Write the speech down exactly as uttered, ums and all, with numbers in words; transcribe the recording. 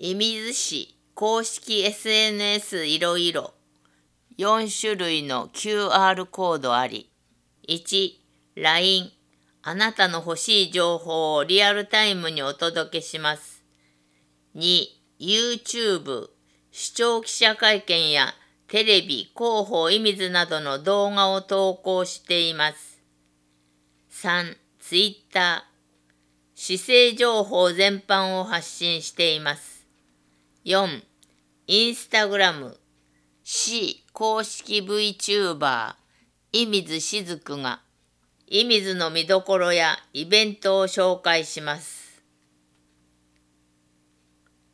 射水市公式 エスエヌエス いろいろよん種類の キューアール コードあり。いち、ライン あなたの欲しい情報をリアルタイムにお届けします。に、YouTube 視聴記者会見やテレビ広報イミズなどの動画を投稿しています。さん、Twitter 市政情報全般を発信しています。よん、Instagram 市公式 VTuber 射水しずくが射水の見どころやイベントを紹介します。